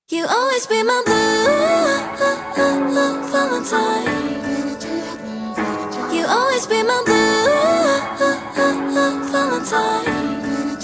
You always be my blue Valentine. You always be my blue Valentine.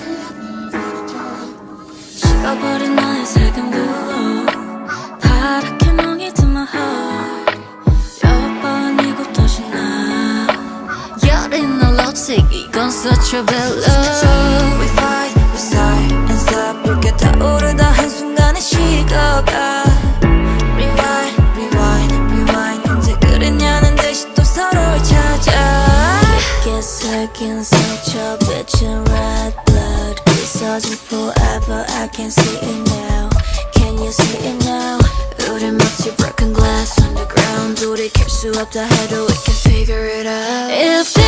식어버린 나의 색은 blue 파랗게 멍이 든 my heart. 몇 번이고 다시 나 여린 널 lipstick 이건 such a bad love. We fight, we sigh and stop. 붉게 타오르다 한순간에 식어가. Rewind, rewind, rewind. 언제 그랬냐는 듯이 또 서로를 찾아. 깊게 새긴 상처 비친 red blood. 있어진 forever, I can see it now. Can you see it now? 우리 마치 broken glass underground. 돌이킬 수 없다 해도 we can figure it out. If